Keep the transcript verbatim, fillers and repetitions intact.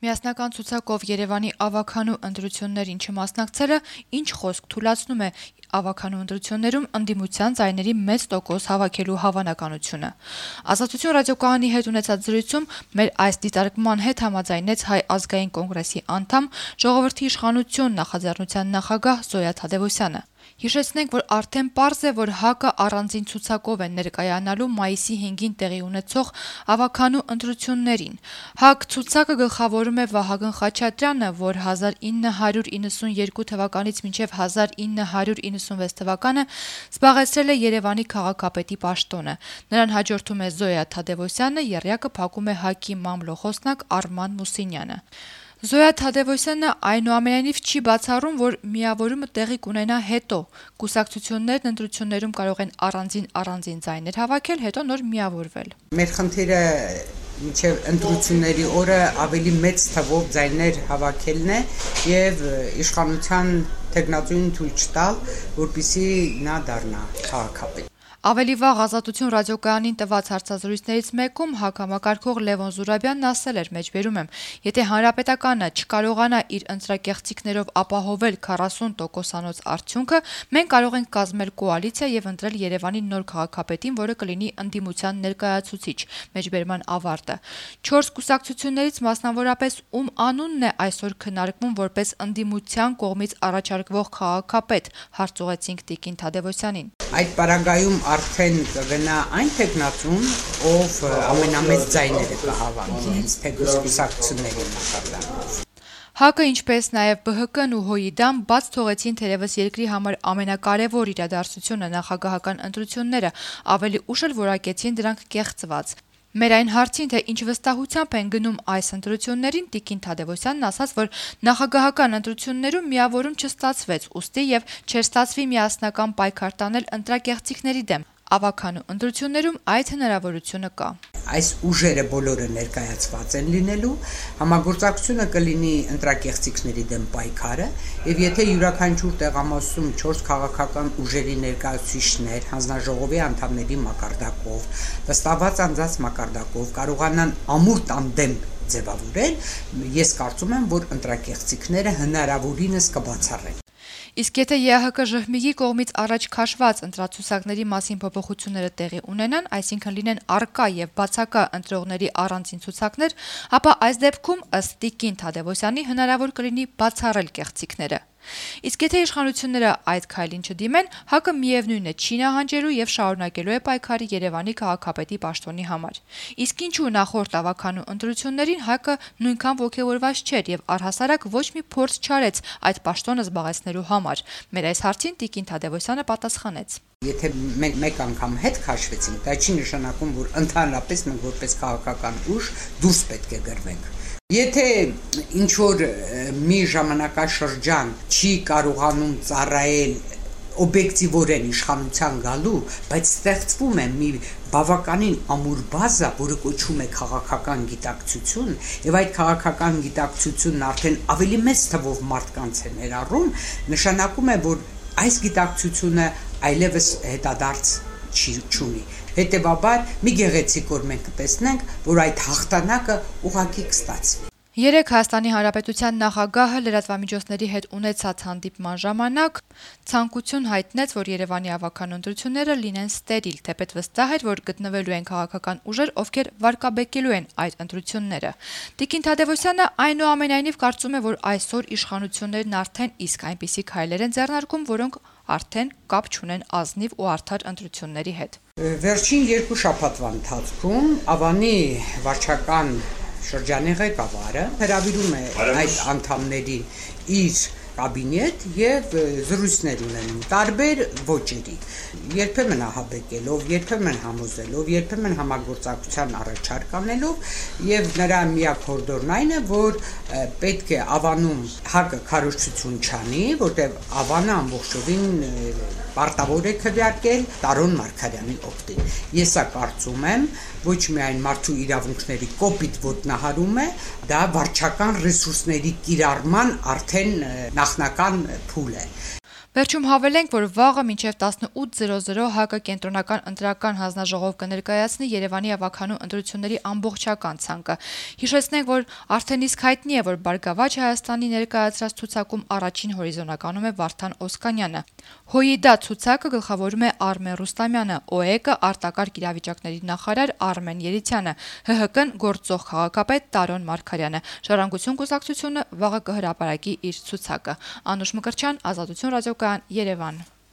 Միասնական ցուցակով Երևանի ավագանու ընտրություններին չմասնակցելը ինչ խոսք թույլատնում է ավագանու ընտրություններում ընդդիմության ձայների մեծ տոկոս հավաքելու հավանականությունը։ Ազատություն ռադիոկայանի հետ ունեցած զրույցում մեր այս դիտարկման հետ համաձայնեց Հայ ազգային կոնգրեսի անդամ, Ժողովրդի իշխանություն նախաձեռնության նախագահ Զոյա Թադևոսյանը։ Հիշեցնենք, որ արդեն պարզ է, որ ՀԱԿ-ը առանձին ցուցակով է ներկայանալու մայիսի հինգին տեղի ունեցող ավագանու ընտրություններին։ ՀԱԿ ցուցակը գլխավորում է Վահագն Խաչատրյանը, որ հազար ինը հարյուր իննսունյերկու թվականից մինչև հազար ինը հարյուր իննսունվեց թվականը զբաղեցրել է Երևանի քաղաքապետի պաշտոնը։ Նրան հաջորդում է Զոյա Թադևոսյանը, եռյակը փակում է ՀԱԿ-ի մամլոխոսնակ Արման Մուսինյանը։ Զոյա Թադևոսյանը այնուամենայնիվ չի բացառում, որ միավորումը տեղի կունենա հետո։ Կուսակցություններն ընտրություններում կարող են առանձին-առանձին ձայներ հավաքել, հետո նոր միավորվել։ Մեր խնդիրը մինչև ընտրությունների օրը ավելի մեծ թվով ձայներ հավաքելն է եւ իշխանության տեխնացուին թույլ չտալ, որպեսզի նա դառնա քաղաքապետ։ Ավելի վաղ Ազատություն ռադիոկայանին տված հարցազրույցներից մեկում ՀԱԿ համակարգող Լևոն Զուրաբյանն ասել էր, մեջբերում եմ, եթե Հանրապետականը չկարողանա իր ընտրակեղծիքներով ապահովել քառասուն տոկոսանոց արդյունքը, մենք կարող ենք կազմել կոալիցիա եւ ընտրել Երևանի նոր քաղաքապետին, որը կլինի ընդդիմության ներկայացուցիչ, մեջբերման ավարտը։ Չորս կուսակցություններից մասնավորապես ում անունն է այսօր քննարկվում որպես ընդդիմության կողմից առաջարկվող քաղաքապետ, հարցուղեցինք Տիկին Թադևոսյանին։ Այդ պարագայում արդեն կգնա այն տեխնացուն, ով ամենամեծ ձայները կհավաքի, հենց թեկուզ կուսակցությունների մակարդակով։ ՀԱԿ-ը, ինչպես նաև ԲՀԿ-ն ու ՀՅԴ-ն բաց թողեցին թերևս երկրի համար ամենակարևոր իրադարձությունը նախագահական ընտրությունները, ավելի ուշ էլ որակեցին դրանք կեղծված։ Մեր այն հարցին, թե ինչ վստահությամբ են գնում այս ընտրություններին, Տիկին Թադևոսյանն ասաց, որ նախագահական ընտրություններում միավորում չստացվեց, ուստի եւ չէր ստացվի միասնական պայքար տանել ընտրակեղծիքների դեմ։ Ավագանու ընտրություններում այդ հնարավորությունը կա։ Այս ուժերը բոլորը ներկայացված են լինելու, համագործակցությունը կլինի ընտրակեղծիքների դեմ պայքարը, եւ եթե յուրաքանչյուր տեղամասում չորս քաղաքական ուժերի ներկայացուցիչներ հանձնաժողովի անդամների մակարդակով, վստահված անձանց մակարդակով կարողանան ամուր տանդեմ ձևավորել, ես կարծում եմ, որ ընտրակեղծիքները հնարավորինս կբացառեն։ Իսկ եթե ԵԱՀԿ-ԺՀՄԻ-ի կողմից առաջ քաշված ընտրացուցակների մասին փոփոխությունները տեղի ունենան, այսինքն լինեն առկա եւ բացակա ընտրողների առանձին ցուցակներ, ապա այս դեպքում ըստ Տիկին Թադևոսյանի հնարավոր կլինի բացառել կեղծիքները։ Իսկ եթե իշխանությունները այդ քայլին չդիմեն, ՀԱԿ-ը միևնույն է չի նահանջելու եւ շարունակելու է պայքարը Երևանի քաղաքապետի պաշտոնի համար։ Իսկ ինչու նախորդ ավագանու ընտրություններին ՀԱԿ-ը նույնքան ոգևորված չէր եւ առհասարակ ոչ մի փորձ չարեց այդ պաշտոնը զբաղեցնելու համար։ Մեր այս հարցին Տիկին Թադևոսյանը պատասխանեց. Եթե մենք մեկ անգամ հետ քաշվեցինք, դա չի նշանակում, որ ընդհանրապես մենք որպես քաղաքական ուժ դուրս պետք է գրվենք։ Եթե ինչ-որ մի ժամանակաշրջան չի կարողանում ծառայել օբյեկտիվորեն իշխանության գալու, բայց ստեղծվում է մի բավականին ամուր բազա, որը կոչվում է քաղաքական գիտակցություն, եւ այդ քաղաքական գիտակցությունն արդեն ավելի մեծ թվով մարդկանց է ներառում, նշանակում է, որ այս գիտակցությունը այլևս հետադարձ չունի։ Հետևաբար մի գեղեցիկ օր մենք կտեսնենք, որ այդ հաղթանակը ուղղակի կստացվի։ Երեկ Հայաստանի Հանրապետության նախագահը լրատվամիջոցների հետ ունեցած հանդիպման ժամանակ ցանկություն հայտնեց, որ Երևանի ավագանու ընտրությունները լինեն ստերիլ, թեպետ վստահ էր, որ գտնվելու են քաղաքական ուժեր, ովքեր վարկաբեկելու են այդ ընտրությունները։ Տիկին Թադևոսյանը այնուամենայնիվ կարծում է, որ այսօր իշխանություններն արդեն իսկ այնպիսի քայլեր են ձեռնարկում, որոնք արդեն կապ չունեն ազնիվ ու արդար ընտրությունների հետ։ Վերջին երկու շաբաթվա ընթացքում Ավանի վարչական շրջանի ղեկավարը հրավիրում է այդ անդամներին իր կաբինետ եւ զրույցներ ունենում տարբեր ոճերի, երբեմն ահաբեկելով, երբեմն համոզելով, երբեմն համագործակցության առաջարկ անելով եւ նրա միակ հորդորն այն է, որ պետք է Ավանում ՀԱԿ-ը քարոզչություն չանի, որտեղ Ավանը ամբողջովին պարտավոր է քվեարկել Տարոն Մարգարյանի օգտին։ Ես սա կարծում եմ, ոչ միայն մարդու իրավունքների կոպիտ ոտնահարում է, դա վարչական ռեսուրսների կիրառման արդեն նախնական փուլ է։ Վերջում հավելենք, որ վաղը մինչև տասնութ զրո զրո ՀԱԿ-ը կենտրոնական ընտրական հանձնաժողով կներկայացնի Երևանի ավագանու ընտրությունների ամբողջական ցանկը։ Հիշեցնենք, որ արդեն իսկ հայտնի է, որ Բարգավաճ Հայաստանի ներկայացրած ցուցակում առաջին հորիզոնականում է Վարդան Օսկանյանը։ ՀՅԴ ցուցակը գլխավորում է Արմեն Ռուստամյանը, ՕԵԿ-ը արտակարգ իրավիճակների նախարար Արմեն Երիցյանը, ՀՀԿ-ն գործող քաղաքապետ Տարոն Մարգարյանը։ Ժառանգություն կուսակցությունը վաղը կհրապարակի իր ցուցակը։ Անուշ Մկրտչյան, Ազատություն ռադիոկայան, Երևան։